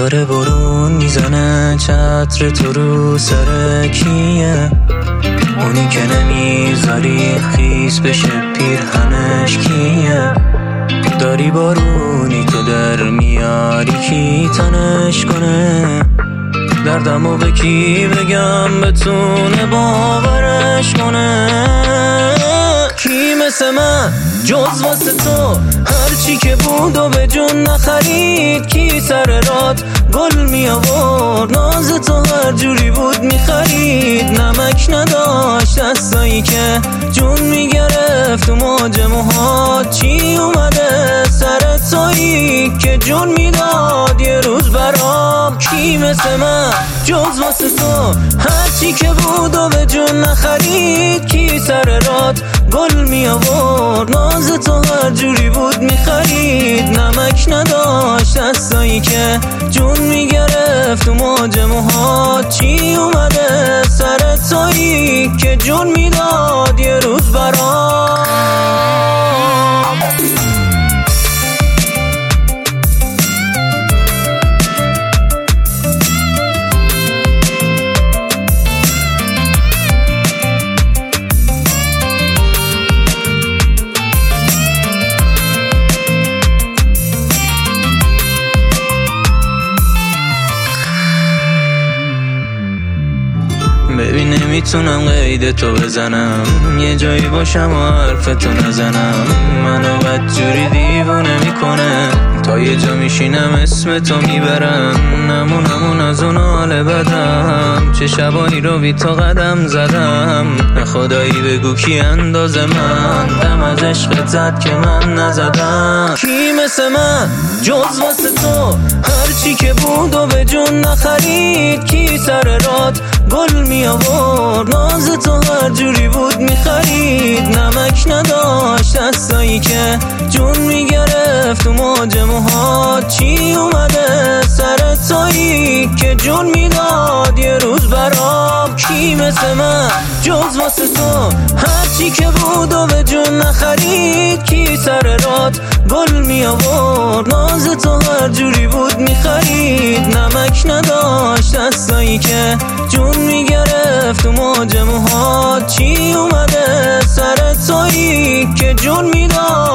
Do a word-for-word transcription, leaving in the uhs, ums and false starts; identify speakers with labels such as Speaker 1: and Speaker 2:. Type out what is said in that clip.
Speaker 1: داره برون میزنه چتر تو رو سر کیه؟ اونی که نمیذاری خیس بشه پیرهنش کیه؟ داری بارونی تو در میاری کی تنش کنه؟ دردمو به کی بگم بتونه باورش کنه؟ کی مثل من جز واسه تو هرچی که بود و به جون نخرید؟ کی سر رات گل می آورد ناز تو هر جوری بود میخرید؟ نمک نداشت دستایی که جون میگرفت و موج موهات چی اومده سر تویی که جون میداد یه روز برام؟ کی مثل من جز واسه تو هرچی که بود و به جون نخرید؟ کی سر رات گل می آورد ناز تو هر جوری بود میخرید؟ نمک نداشت دستایی که جون میگرفت و موج موهات چی اومده سر تویی که جون میداد یه روز برام؟ ببین نمیتونم قید تو بزنم، یه جایی باشم و حرف تو نزنم. منو بدجوری دیوونه میکنه تا یه جا میشینم اسم تو میبرم. نمونمون از اون حال بدم، چه شبایی رو بی تو قدم زدم. خدایی بگو کی اندازه من دم از عشقت زد که من نزدم؟ کی مثل من جز واسه تو هرچی که بود و به جون نخرید؟ کی سر رات گل می آورد ناز تو هر جوری بود میخرید؟ نمک نداشت دستایی که جون میگرفت و موج موهات چی اومده سر تویی که جون میداد یه روز برام؟ کی مثل من جز واسه تو هرچی که بود و به جون نخرید؟ کی سر رات گل می آورد ناز تو هر جوری بود میخرید؟ نمک نداشت دستایی که جون میگرفت و موج موهات چی اومده سر تویی که جون میداد